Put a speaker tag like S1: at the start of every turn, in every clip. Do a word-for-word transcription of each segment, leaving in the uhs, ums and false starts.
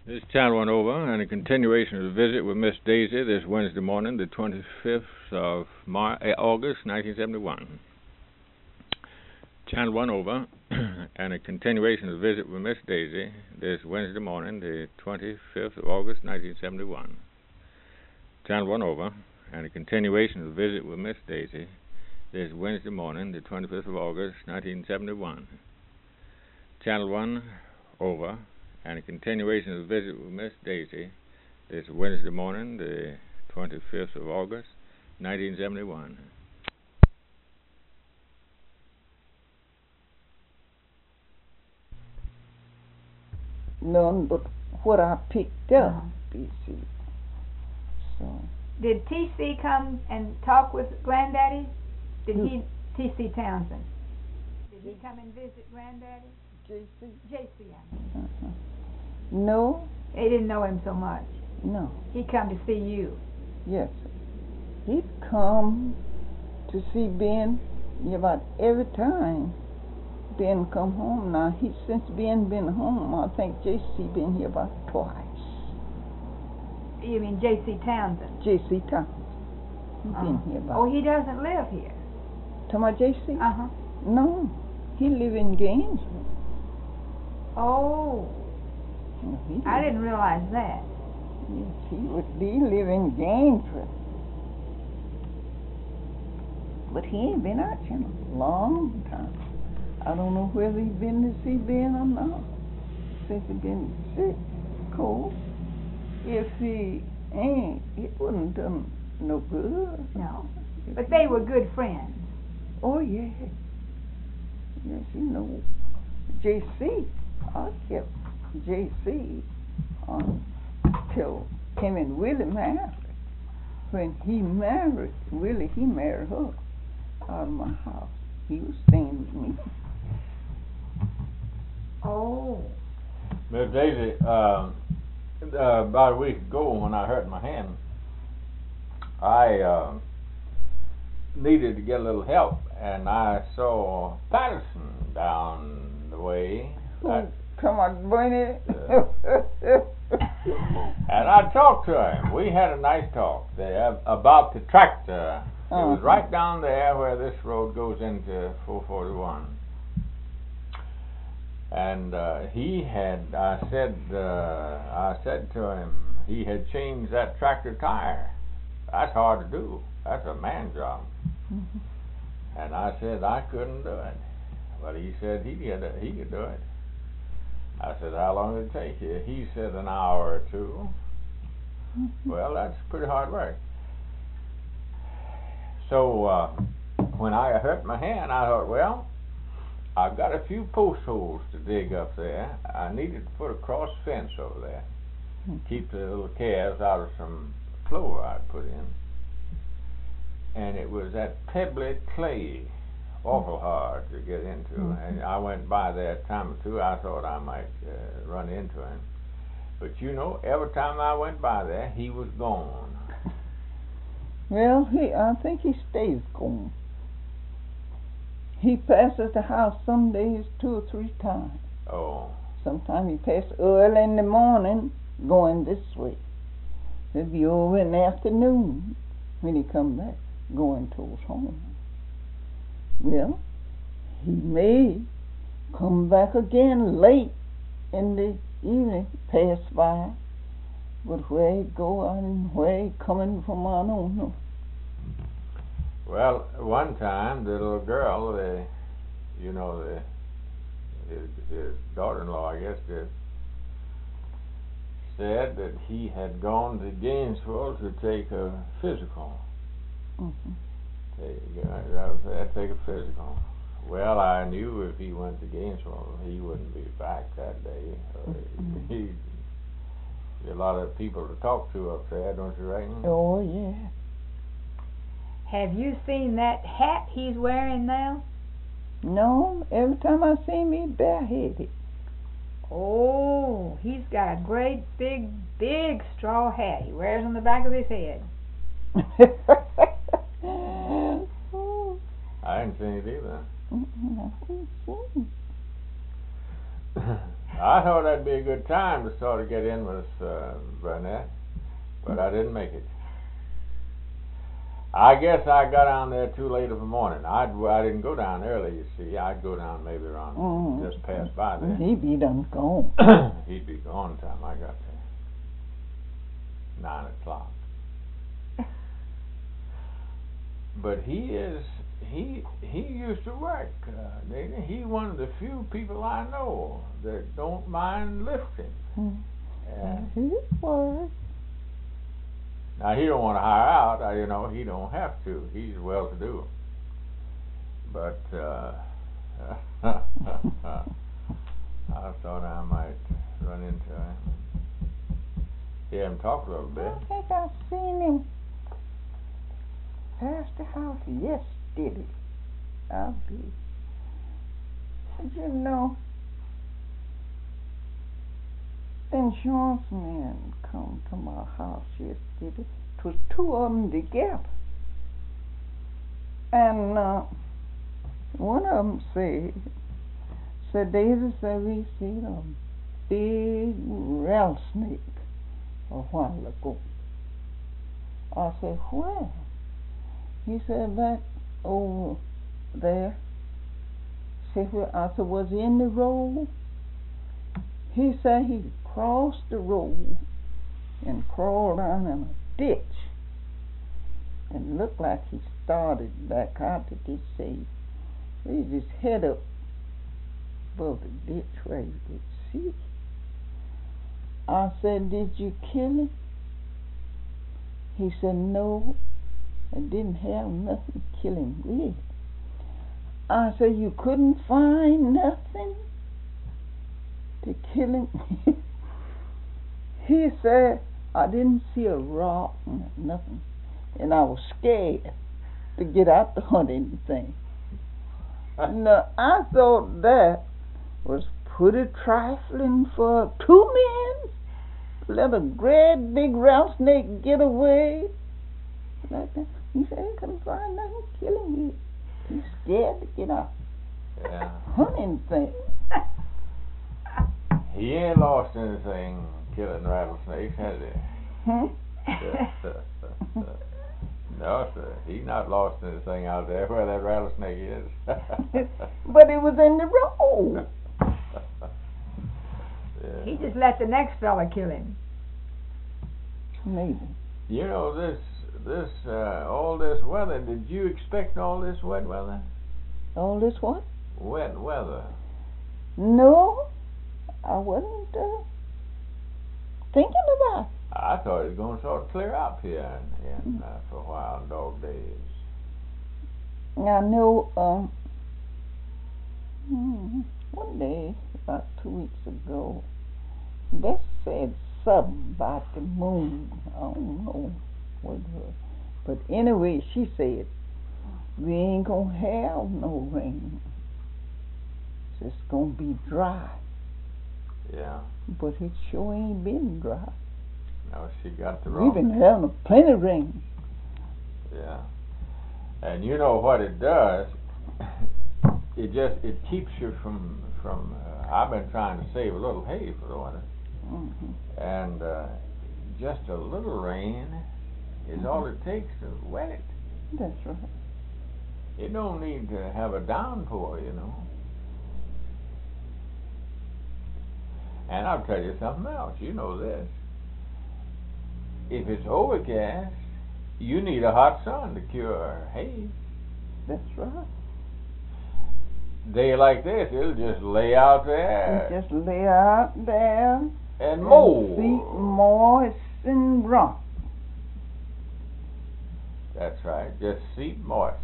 S1: This channel went over, and a continuation of the visit with Miss Daisy this Wednesday morning, the twenty-fifth of Mar- uh, August, nineteen seventy-one. Channel one over, and a continuation of the visit with Miss Daisy this Wednesday morning, the twenty-fifth of August, nineteen seventy-one. Channel one over, and a continuation of the visit with Miss Daisy this Wednesday morning, the twenty-fifth of August, nineteen seventy-one. Channel one over, and a continuation of the visit with Miss Daisy this Wednesday morning, the twenty-fifth of August, nineteen seventy-one.
S2: None but what I picked up, you see. So.
S3: Did T C come and talk with Granddaddy? Did
S2: Who?
S3: he, T C Townsend? Did he come and visit Granddaddy?
S2: J C?
S3: J C, I mean.
S2: Uh-huh. No,
S3: They didn't know him so much.
S2: no,
S3: He come to see you.
S2: yes. He'd come to see Ben about every time Ben come home. Now, he since Ben been home, I think J C been here about twice.
S3: You mean J C Townsend?
S2: J C Thomas. He
S3: Uh,
S2: been here about.
S3: Oh, he doesn't live here.
S2: To my J C?
S3: Uh-huh.
S2: No, he live in Gainesville.
S3: Oh,
S2: No, he
S3: I
S2: live-
S3: didn't realize that.
S2: Yes, he would be live in Gainesville. But he ain't been out here in a long time. I don't know whether he been to see Ben or not. Since he been sick, cold. If he ain't, it wouldn't done no good.
S3: No. But they were good friends.
S2: Oh, yeah. Yes, you know, J C, I kept J C on till him and Willie married. When he married, Willie, he married her out of my house. He was staying with me.
S3: Oh.
S1: Miss Daisy, uh, uh, about a week ago when I hurt my hand, I uh, needed to get a little help, and I saw Patterson down the way. I,
S2: Come on, Bernie.
S1: and I talked to him. We had a nice talk there about the tractor. It was
S2: Uh-huh.
S1: right down there where this road goes into four forty-one. And uh, he had, I said, uh, I said to him, he had changed that tractor tire. That's hard to do. That's a man job.
S2: Mhm.
S1: And I said I couldn't do it. But he said he could, he could do it. I said, how long did it take you? He said an hour or two.
S2: Mhm.
S1: Well, that's pretty hard work. So uh, when I hurt my hand, I thought, well, I've got a few post holes to dig up there. I needed to put a cross fence over there.
S2: Mhm.
S1: Keep the little calves out of some clover I'd put in. And it was that pebbly clay, awful hard to get into.
S2: Mhm.
S1: And I went by there a time or two. I thought I might uh, run into him. But you know, every time I went by there, he was gone.
S2: Well, he, I think he stays gone. He passes the house some days two or three times.
S1: Oh.
S2: Sometimes he passes early in the morning going this way. He'll be over in the afternoon when he come back going towards home. Well, he may come back again late in the evening, pass by. But where he go and where he coming from, I don't know.
S1: Well, one time the little girl, the, you know, the his, his daughter-in-law, I guess, did, said that he had gone to Gainesville to take a physical.
S2: Mm-hmm.
S1: Take, uh, uh, take a physical. Well, I knew if he went to Gainesville, he wouldn't be back that day. Uh,
S2: Mm-hmm.
S1: he, a lot of people to talk to up there, don't you reckon?
S2: Oh, yeah.
S3: Have you seen that hat he's wearing now?
S2: No, every time I see him, he bareheaded.
S3: Oh, he's got a great big, big straw hat he wears on the back of his head.
S1: I didn't see it either.
S2: Mm-mm, I didn't see him.
S1: I thought that'd be a good time to sort of get in with uh, Burnett, but I didn't make it. I guess I got down there too late of a morning. I I didn't go down early, you see. I'd go down maybe around
S2: Mm.
S1: just past by there.
S2: He be done gone.
S1: He'd be gone time I got there. Nine o'clock. But he is he he used to work. Uh, Dana. He one of the few people I know that don't mind lifting.
S2: Mm.
S1: And
S2: He was.
S1: now he don't want to hire out. Uh, you know he don't have to. He's well to do. But uh, I thought I might run into him, hear him talk a little bit.
S2: I think I seen him past the house yesterday. I'll be. You know, the insurance man come to my house yesterday. It was two of them together. And uh, one of them said, said, Daisy said, we seen a big rattlesnake a while ago. I said, where? He said, back over there. Said, well, I said, was he in the road? He said he crossed the road and crawled down in a ditch. And looked like he started back out to this side. He just head up above the ditch where you could see. I said, did you kill him? He said, no, I didn't have nothing to kill him with. I said, you couldn't find nothing to kill him? He said, I didn't see a rock, nothing. And I was scared to get out to hunt anything. Now, I thought that was pretty trifling for two men. Let a great big rattlesnake get away like that. He said he couldn't find nothing to kill him with. He's scared to get out
S1: Yeah.
S2: hunting thing.
S1: He ain't lost anything killing rattlesnakes, has he?
S2: Hmm?
S1: No, sir. He's not lost anything out there where that rattlesnake is.
S2: But it was in the road.
S1: Yeah.
S3: He just let the next fella kill him.
S2: Maybe.
S1: You know, this, this, uh, all this weather, did you expect all this wet weather?
S2: All this what?
S1: Wet weather.
S2: No, I wasn't uh, thinking about it.
S1: I thought it was going to sort of clear up here in, in, uh, for a while in dog days.
S2: I know, um, hmm, one day, about two weeks ago, Bess said something about the moon. I don't know what it was. But anyway, she said, we ain't going to have no rain. It's just going to be dry.
S1: Yeah.
S2: But it sure ain't been dry.
S1: No, she got the wrong.
S2: We've been having a plenty of rain.
S1: Yeah. And you know what it does? It just, it keeps you from, from uh, I've been trying to save a little hay for the winter.
S2: Mm-hmm.
S1: And uh, just a little rain is mm-hmm. all it takes to wet it.
S2: That's right.
S1: You don't need to have a downpour, you know. And I'll tell you something else. You know this. If it's overcast, you need a hot sun to cure hay.
S2: That's right.
S1: Day like this, it'll just lay out there.
S2: It just lay out there
S1: and mold.
S2: Feet moist and rock.
S1: That's right. Just seat moist.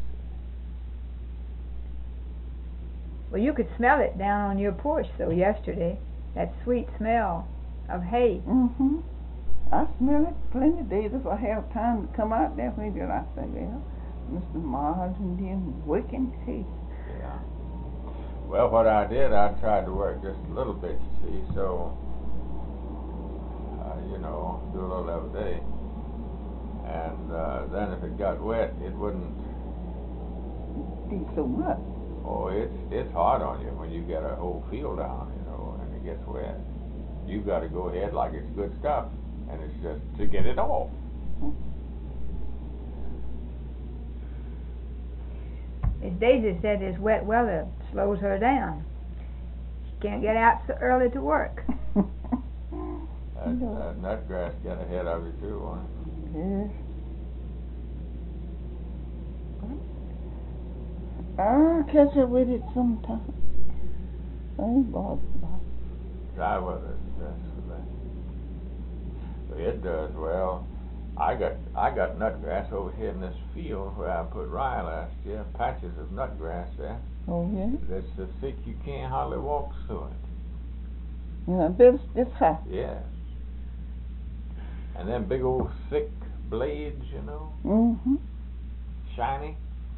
S3: Well, you could smell it down on your porch, though, yesterday. That sweet smell of hay.
S2: Mm-hmm. I smell it plenty of days if I have time to come out there. Maybe I say, well, Mister Mars and them working hay.
S1: Yeah. Well, what I did, I tried to work just a little bit, you see, so, uh, you know, do a little every day. And uh, then if it got wet, it wouldn't
S2: Be so much.
S1: Oh, it's it's hard on you when you get a whole field down, you know, and it gets wet, you got to go ahead like it's good stuff, and it's just to get it off.
S3: Miss Daisy said this wet weather slows her down. She can't get out so early to work.
S1: That, that nutgrass got ahead of you too, wasn't it?
S2: Yes. I'll catch up with it sometime. I ain't bothered by it.
S1: Dry weather is the best for that. It does well. I got I got nutgrass over here in this field where I put rye last year. Patches of nutgrass there.
S2: Oh, yeah?
S1: That's so thick you can't hardly walk through it.
S2: Yeah, I bet it's, it's hot.
S1: Yes. And them big old thick blades, you know,
S2: Mm-hmm.
S1: shiny.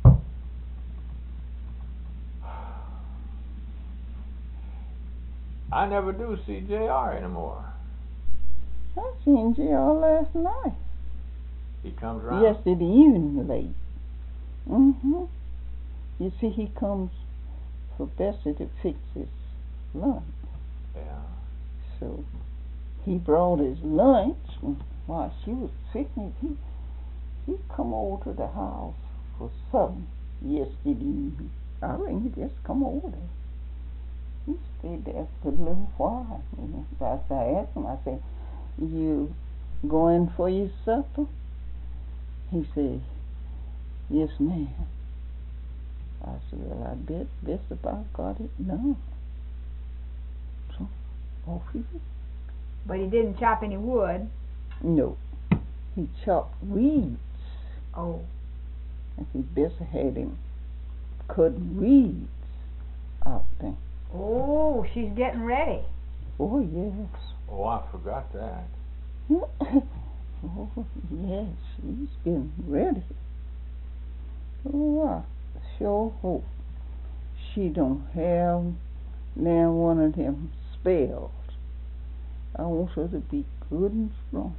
S1: I never do see J R anymore.
S2: I seen J R last night.
S1: He comes around.
S2: Yesterday evening late. Mm-hmm. You see, he comes for Bessie to fix his lunch.
S1: Yeah.
S2: So he brought his lunch while she was fixing it. He, he come over to the house for supper yesterday evening. I reckon he just come over there. He stayed there for a little while. You know. After I asked him, I said, "You going for your supper?" He said, "Yes, ma'am." I said, "Well, I bet best about got it done." So, off he went.
S3: But he didn't chop any wood.
S2: No, he chopped weeds.
S3: Oh.
S2: I think Bessie had him cutting weeds out there.
S3: Oh, she's getting ready.
S2: Oh, yes.
S1: Oh, I forgot that.
S2: Oh, yes, she's getting ready. Oh, I sure hope she don't have now one of them spells. I want her to be good and strong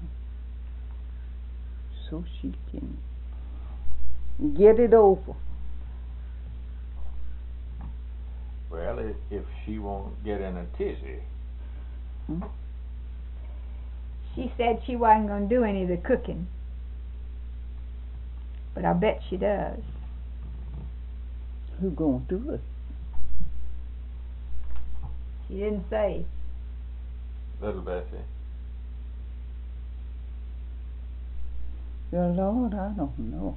S2: so she can get it over.
S1: Well, if, if she won't get in a tizzy.
S2: Hmm?
S3: She said she wasn't going to do any of the cooking. But I bet she does.
S2: Who gonna do it?
S3: She didn't say.
S1: Little Bessie.
S2: Well, Lord, I don't know.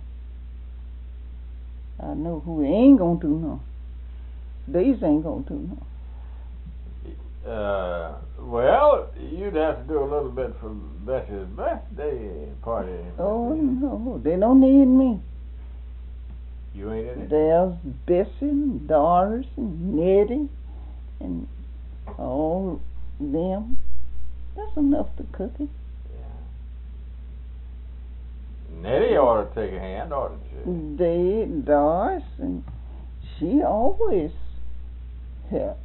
S2: I know who ain't gonna do no. These ain't gonna do no.
S1: Uh, well, you'd have to do a little bit for Bessie's birthday party.
S2: Oh, no, they don't need me.
S1: You ain't in it?
S2: There's Bessie and Doris and Nettie and all them. That's enough to cook it.
S1: Yeah. Nettie ought to take a hand, oughtn't she?
S2: They, Doris, and she always helps.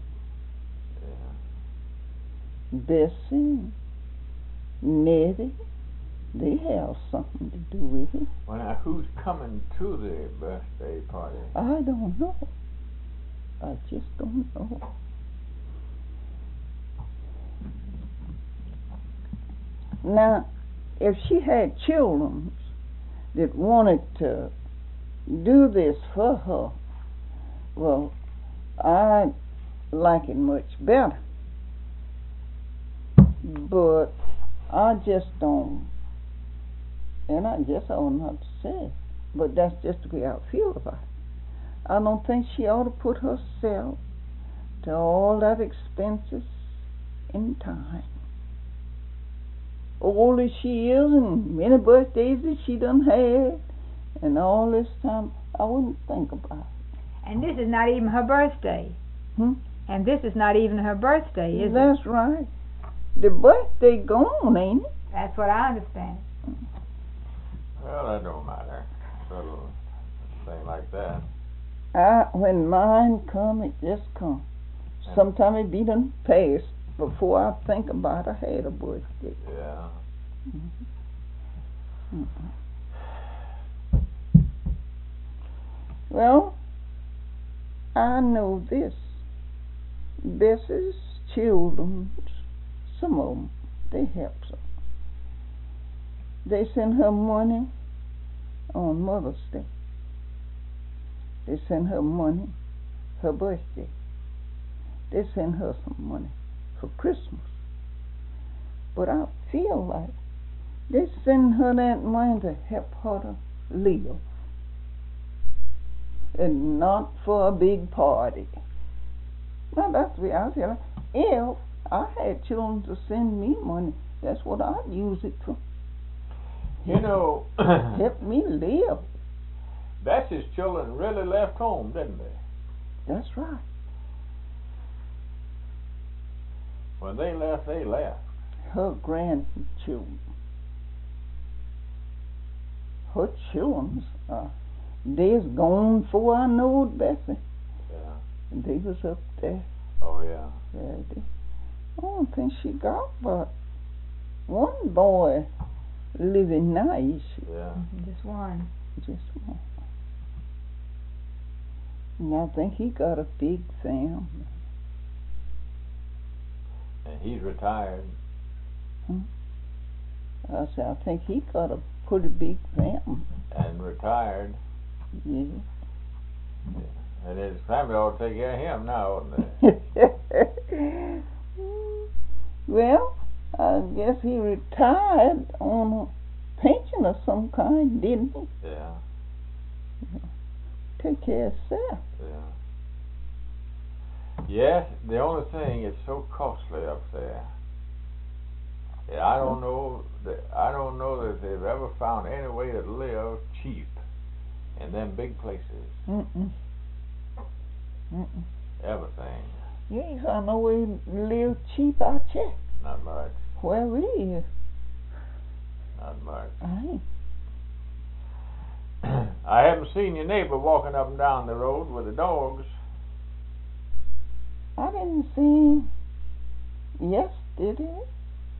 S2: Bessie, Nettie, they have something to do with it.
S1: Well, now, who's coming to the birthday party?
S2: I don't know. I just don't know. Now, if she had children that wanted to do this for her, well, I'd like it much better. But I just don't, and I guess I don't know how to say it, but that's just the way I feel about it. I don't think she ought to put herself to all that expenses in time. Old as she is, and many birthdays that she done had, and all this time, I wouldn't think about it.
S3: And this is not even her birthday.
S2: Hmm?
S3: And this is not even her birthday, is
S2: That's
S3: it?
S2: That's right. The birthday gone, ain't it?
S3: That's what I understand.
S1: Well, that don't matter. A little thing like that.
S2: I, when mine come, it just come. Sometime it be done past before I think about I had a birthday.
S1: Yeah.
S2: Mm-hmm. Mm-hmm. Well, I know this. Bessie's children, some of them, they help her. They send her money on Mother's Day. They send her money her birthday. They send her some money for Christmas. But I feel like they send her that money to help her to live, and not for a big party. Now that's the way I feel. If I had children to send me money, that's what I'd use it for.
S4: You know,
S2: help me live.
S4: Bessie's children really left home, didn't they?
S2: That's right.
S4: When they left, they left.
S2: Her grandchildren. Her children, uh, they's gone before I knowed Bessie.
S4: Yeah.
S2: And they was up there.
S4: Oh, yeah.
S2: Yeah, they, I don't think she got but one boy living nice.
S4: Yeah.
S3: Just one.
S2: Just one. And I think he got a big family.
S4: And he's retired.
S2: Hmm? I said, I think he got a pretty big family.
S4: And retired.
S2: Yeah.
S4: Yeah. And his family ought to take care of him now, oughtn't they?
S2: Well, I guess he retired on a pension of some kind, didn't he?
S4: Yeah.
S2: Take care of himself.
S4: Yeah. Yes, the only thing is so costly up there. Yeah, I don't know that I don't know that they've ever found any way to live cheap in them big places.
S2: Mm-mm. Mm-mm.
S4: Everything.
S2: You ain't got no way to live cheap out here.
S4: Not much.
S2: Where we is.
S4: Not much.
S2: I ain't.
S4: I haven't seen your neighbor walking up and down the road with the dogs.
S2: I didn't see him yesterday.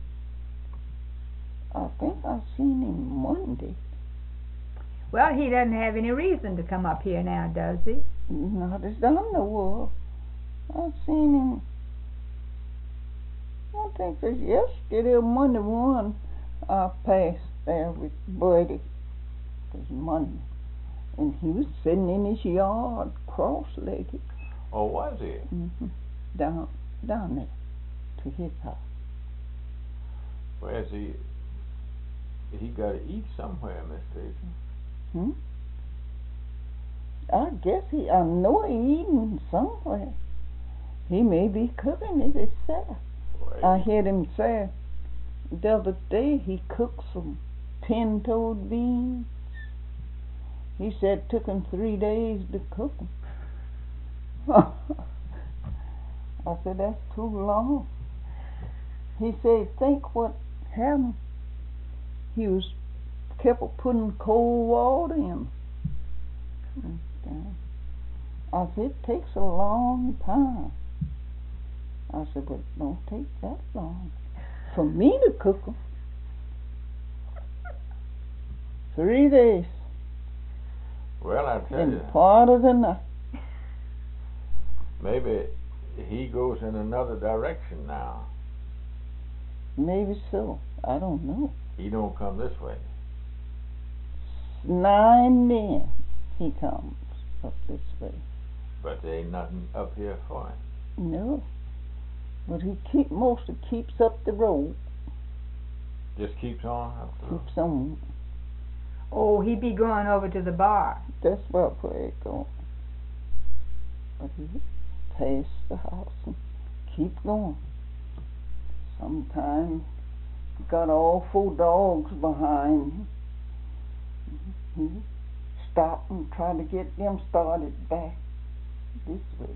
S2: I think I seen him Monday.
S3: Well, he doesn't have any reason to come up here now, does he?
S2: Not as I know of. I seen him, I think it was yesterday or Monday morning. I passed there with Buddy. It was Monday. And he was sitting in his yard, cross-legged.
S4: Oh, was he?
S2: Mm-hmm. Down, down there to his house.
S4: Where's he? He got to eat somewhere, Miss Stacy.
S2: Hmm? I guess he, I know he eating somewhere. He may be cooking it himself.
S4: Boy,
S2: I heard him say the other day he cooked some pinto beans. He said it took him three days to cook them. I said, that's too long. He said, think what happened. He was kept putting cold water in. I said, it takes a long time. I said, but it don't take that long for me to cook them. Three days.
S4: well, I tell
S2: In
S4: you,
S2: part of the night.
S4: maybe he goes in another direction now.
S2: Maybe so. I don't know.
S4: He don't come this way.
S2: Nine men he comes up this way.
S4: But there ain't nothing up here for him.
S2: No. But he keep mostly keeps up the road.
S4: Just keeps on up the road.
S2: Keeps on.
S3: Oh, he'd be going over to the bar.
S2: That's about where it goes. But he pass the house and keep going. Sometimes he got all four dogs behind him. He stop and try to get them started back this way.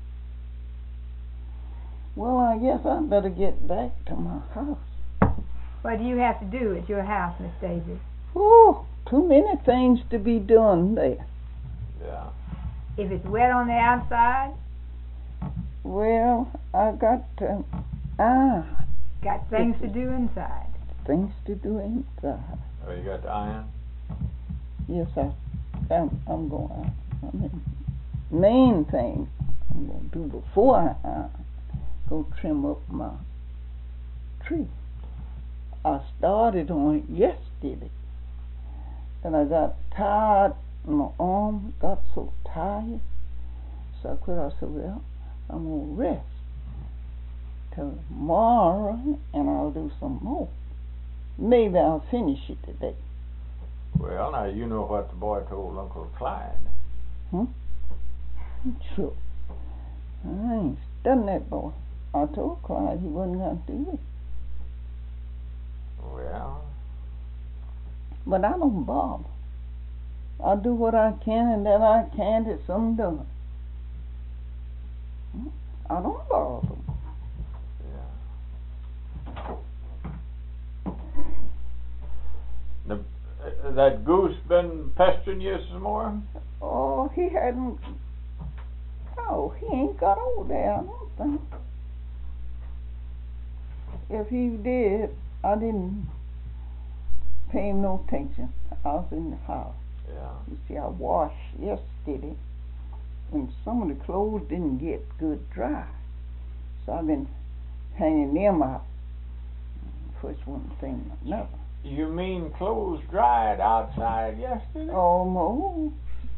S2: Well, I guess I better get back to my house.
S3: What do you have to do at your house, Miss Daisy?
S2: Oh, too many things to be done there.
S4: Yeah.
S3: If it's wet on the outside,
S2: Well, I got to, ah,
S3: got things to do inside.
S2: things to do inside.
S4: Oh, you got the iron?
S2: Yes, I, I'm, I'm going. I mean, main thing I'm going to do before I, uh, go trim up my tree. I started on it yesterday, and I got tired. My arm got so tired, so I quit. I said, well, I'm going to rest till tomorrow, and I'll do some more. Maybe I'll finish it today.
S4: Well, now you know what the boy told Uncle Clyde.
S2: Hmm? Sure. I ain't studying that boy. I told Clyde he wasn't going to do it.
S4: Well,
S2: but I don't bother. I do what I can, and that I can't, it's undone. I don't bother them.
S4: Yeah. The, uh, that goose been pestering you some more?
S2: Oh, he hadn't. Oh, he ain't got over there, I don't think. If he did, I didn't pay him no attention. I was in the house.
S4: Yeah.
S2: You see, I washed yesterday, and some of the clothes didn't get good dry. So I've been hanging them out. First one thing or another.
S4: You mean clothes dried outside yesterday?
S2: Almost.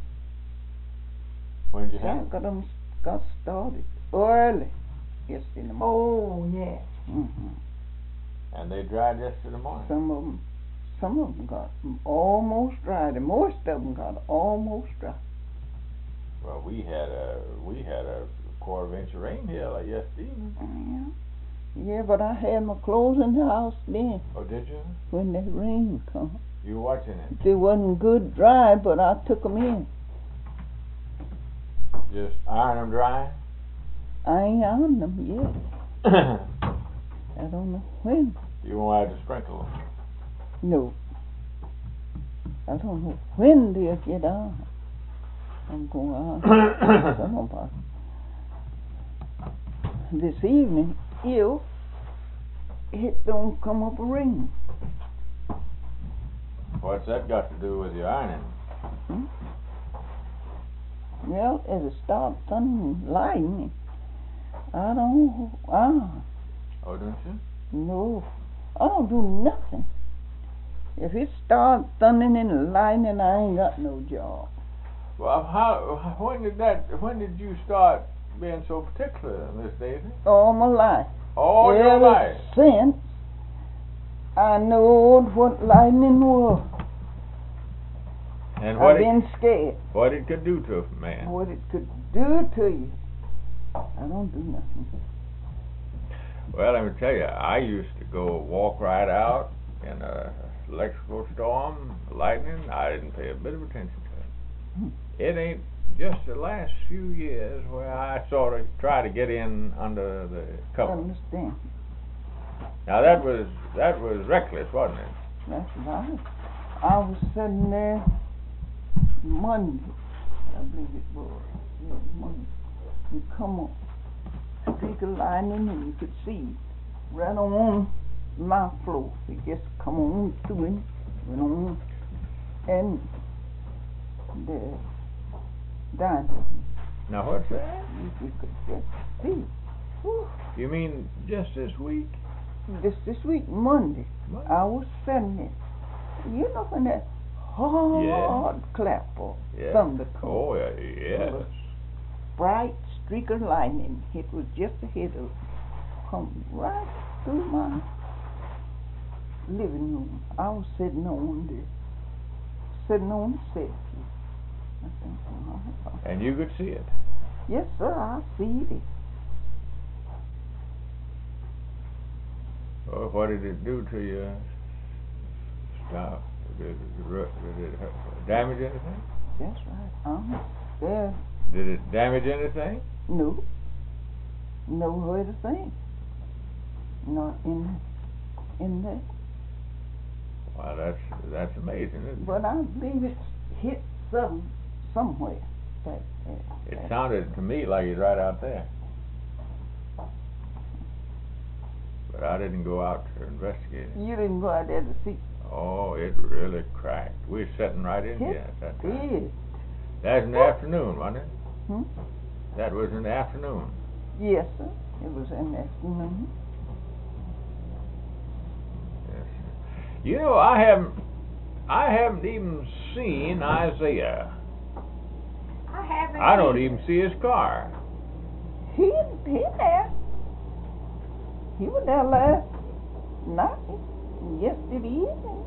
S4: When did you
S2: I
S4: have
S2: got them got started early yesterday morning.
S3: Oh, yeah.
S2: Mm-hmm.
S4: And they dried yesterday morning?
S2: Some of them, some of them got almost dry. The most of them got almost dry.
S4: Well, we had a we had a quarter of an inch of rain here like yesterday evening.
S2: Yeah, yeah, but I had my clothes in the house then.
S4: Oh, did you?
S2: When that rain come,
S4: You were watching it?
S2: they wasn't good dry, but I took them in.
S4: Just iron them dry?
S2: I ain't on them yet. I don't know when.
S4: You won't have to sprinkle them?
S2: No. I don't know when they'll get on. I'm going on some of them. This evening, if it don't come up a rain.
S4: What's that got to do with your ironing?
S2: Hmm? Well, as it starts thundering and lightning, I don't, ah,
S4: Oh, don't you?
S2: no, I don't do nothing. If it starts thundering and lightning, I ain't got no job.
S4: Well, how? When did that? When did you start being so particular, Miss Daisy?
S2: All my life.
S4: All your
S2: Ever
S4: life.
S2: since I knowed what lightning was,
S4: And what
S2: I've
S4: it,
S2: been scared.
S4: what it could do to a man.
S2: What it could do to you. I don't do nothing.
S4: Well, let me tell you, I used to go walk right out in a electrical storm, lightning. I didn't pay a bit of attention to it.
S2: Hmm.
S4: It ain't just the last few years where I sort of try to get in under the
S2: I
S4: cover.
S2: understand.
S4: Now that was that was reckless, wasn't it?
S2: That's right. I was sitting there Monday, I believe it was. Yeah, Monday. You come on, streak of lightning, and you could see right on my floor. It just come on through it, went on, and the diamond.
S4: Now what's that?
S2: You, you could just see. Whew.
S4: You mean just this week?
S2: This this week, Monday,
S4: Monday?
S2: I was sitting there. You know when that hard clap or
S4: Yeah.
S2: thunder comes.
S4: Oh yeah, yes.
S2: Bright streak of lightning. It was just ahead of come right through my living room. I was sitting on the sitting on the step. I think, oh,
S4: And you could see it.
S2: yes, sir, I see it.
S4: Well, what did it do to your stuff? Did it, did it hurt, damage anything?
S2: That's right. Um, there,
S4: Did it damage anything?
S2: no, no hurt a thing. Not in in there.
S4: Well, that's that's amazing, isn't it?
S2: But I believe it hit some somewhere. That, uh,
S4: It
S2: that-
S4: sounded to me like he's right out there. But I didn't go out to investigate it.
S2: You didn't go out there to see.
S4: Oh, it really cracked. We were sitting right in
S2: It
S4: here at that time.
S2: did.
S4: That was in the afternoon, wasn't it?
S2: Hmm?
S4: That was in the afternoon.
S2: Yes, sir. It was in the afternoon.
S4: Yes. You know, I haven't, I haven't even seen Isaiah.
S3: I haven't.
S4: I don't
S3: either.
S4: even see his car.
S2: He, he there. He was there last night, yesterday evening.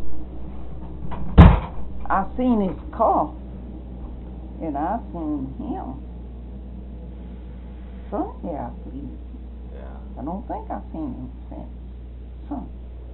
S2: I seen his car, and I seen him. Sunday, I believe.
S4: Yeah.
S2: I don't think I seen him since Sunday.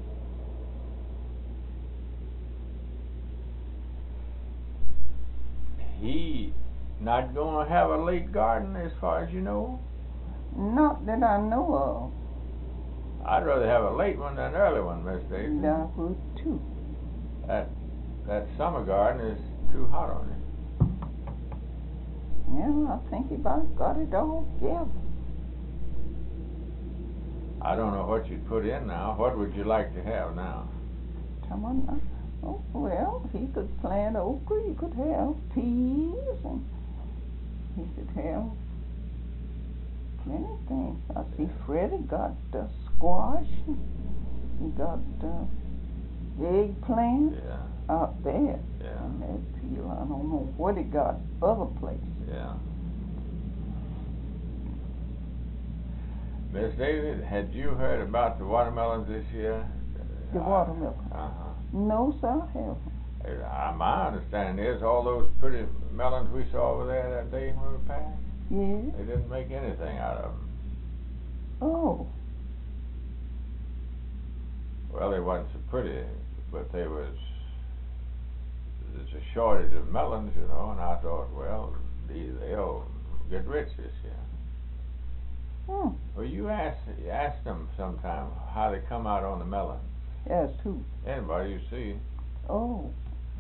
S4: He not gonna have a late garden as far as you know?
S2: Not that I know of.
S4: I'd rather have a late one than an early one, Miss Daisy.
S2: I would too.
S4: That that summer garden is too hot on you.
S2: Yeah, I think he about got it all together.
S4: I don't know what you'd put in now. What would you like to have now?
S2: Come on now. Oh, well, he could plant okra, he could have peas, and he could have plenty of things. I see Freddie got uh, squash, and he got uh, eggplant
S4: Yeah,
S2: out there
S4: yeah,
S2: in that field. I don't know what he got other places.
S4: yeah. Miss Daisy, had you heard about the watermelons this year?
S2: The watermelon.
S4: Uh-huh.
S2: No, sir, I haven't.
S4: Uh, my understanding is all those pretty melons we saw over there that day when we passed,
S2: Yes.
S4: they didn't make anything out of them.
S2: Oh.
S4: Well, they wasn't so pretty, but they was, there's a shortage of melons, you know, and I thought, well, these, they'll get rich this year.
S2: Hmm.
S4: Well, you ask, you ask them sometime how they come out on the melon.
S2: As who?
S4: Anybody you see.
S2: Oh.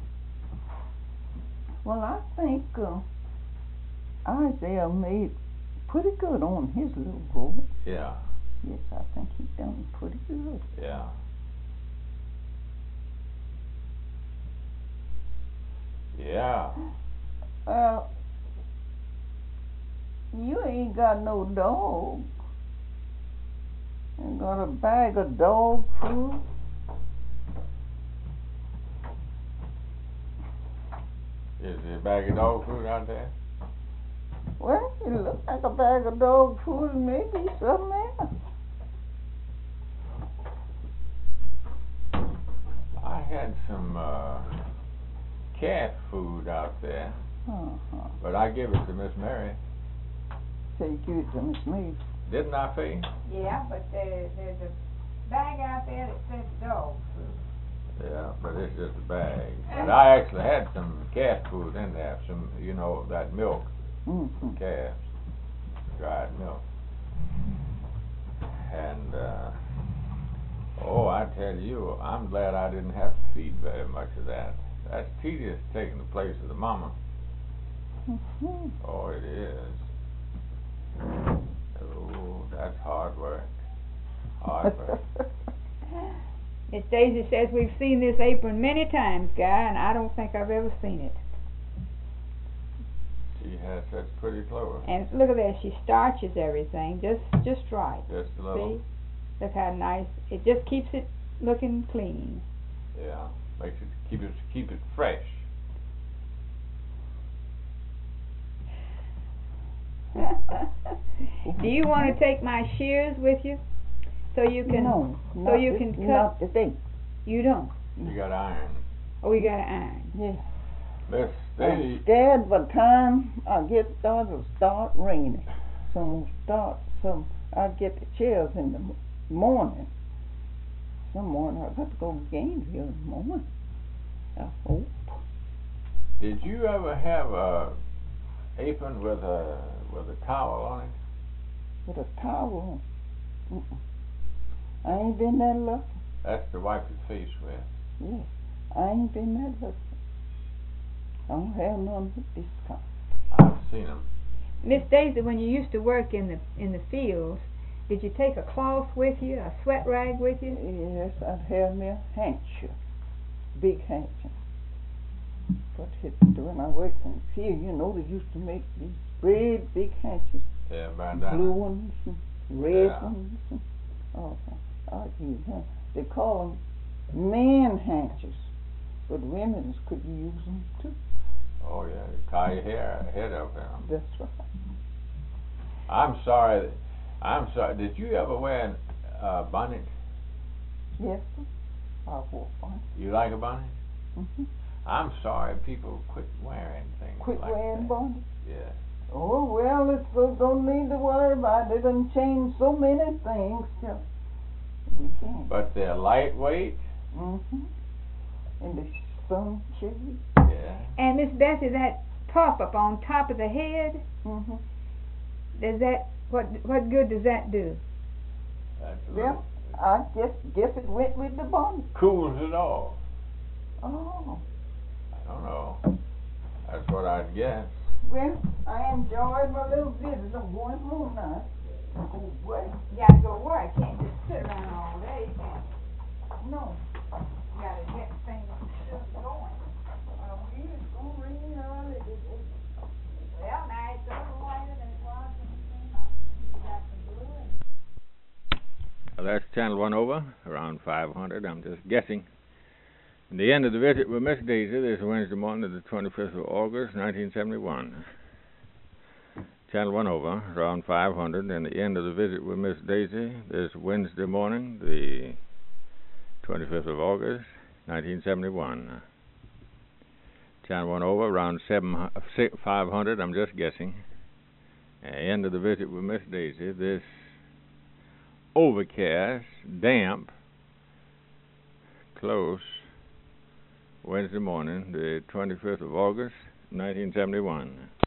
S2: Well, I think uh, Isaiah made pretty good on his little growth.
S4: Yeah,
S2: Yes, I think he done pretty good.
S4: yeah. Yeah.
S2: Uh, you ain't got no dog. You got a bag of dog food?
S4: Is there a bag of dog food out there?
S2: Well, it looks like a bag of dog food, maybe something else.
S4: I had some uh, cat food out there,
S2: Uh-huh.
S4: but I give it to Miss Mary.
S2: So you give it to Miss Maeve.
S4: Didn't I, Fee?
S3: Yeah, but there, there's a bag out there that says dog food.
S4: Yeah, but it's just a bag. But I actually had some cat food in there, some, you know, that milk
S2: Mm-hmm.
S4: from calves, dried milk. And, uh, oh, I tell you, I'm glad I didn't have to feed very much of that. That's tedious taking the place of the mama.
S2: Mm-hmm.
S4: Oh, it is. Oh, that's hard work. Hard work.
S3: Miss Daisy says we've seen this apron many times, Guy, and I don't think I've ever seen it.
S4: She has such pretty clover.
S3: And look at that, she starches everything just just right.
S4: Just a little.
S3: See? Look how nice. It just keeps it looking clean.
S4: Yeah, makes it keep it keep it fresh.
S3: Do you want to take my shears with you? So you can
S2: No,
S3: so
S2: not
S3: you
S2: this-
S3: can cut.
S2: Not today.
S3: You don't.
S4: You got iron.
S3: Oh, we got an iron.
S2: Yeah.
S4: Miss
S2: I'm
S4: Daisy,
S2: scared by the time I get started, it'll start raining. So I'm gonna start some. I get the chairs in the m- morning. Some morning I got to go to Gainesville in the morning. I hope.
S4: did you ever have a apron with a with a towel on it?
S2: With a towel on. Mm-mm. I ain't been that lucky.
S4: That's to wipe your face with.
S2: Yeah, I ain't been that lucky. I don't have none with this kind.
S4: I've seen them.
S3: Miss Daisy, when you used to work in the in the fields, did you take a cloth with you, a sweat rag with you?
S2: Yes, I'd have me a handkerchief, big handkerchief. But it, when I worked in the field, you know, they used to make these great big handkerchiefs,
S4: Yeah, bandana.
S2: blue ones and red
S4: Yeah.
S2: ones. And, oh, I use them. They call them man hatchers, but women's could use them too.
S4: Oh yeah, you tie your hair head up in them.
S2: That's right.
S4: I'm sorry. that- I'm sorry. Did you ever wear a uh, bonnet?
S2: Yes, sir. I wore one.
S4: You like a bonnet?
S2: Mm-hmm.
S4: I'm sorry people quit wearing things
S2: Quit
S4: like
S2: wearing
S4: that.
S2: bonnets.
S4: Yeah.
S2: Oh, well, it's so don't need to worry about it. They done changed so many things. Yeah. We can't.
S4: But they're lightweight.
S2: Mm-hmm. And the sun shade.
S4: Yeah.
S3: And Miss Bessie, that puff up on top of the head,
S2: Mm-hmm.
S3: does that, what what good does that do?
S4: That's a
S2: Well,
S4: little,
S2: I guess guess it went with the bonnet.
S4: cools it off.
S2: Oh.
S4: I don't know. That's what I'd guess.
S2: Well, I enjoyed my little visit. I'm going home now. Oh, boy.
S3: You gotta go to work, can't just sit around all day, can you?
S2: No.
S3: You gotta get things going.
S2: Well, we was gonna ring early today.
S3: Well, now it's a little later than it was when you came up. You got some blue and
S1: Well, that's Channel one over, around five hundred, I'm just guessing. And the end of the visit with Miss Daisy this Wednesday morning, the twenty-fifth of August, nineteen seventy-one. Channel one over, around five hundred, and the end of the visit with Miss Daisy this Wednesday morning, the twenty-fifth of August, nineteen seventy-one. Channel one over, around seven, six, five hundred, I'm just guessing. And the end of the visit with Miss Daisy this overcast, damp, close, Wednesday morning, the twenty-fifth of August, nineteen seventy-one.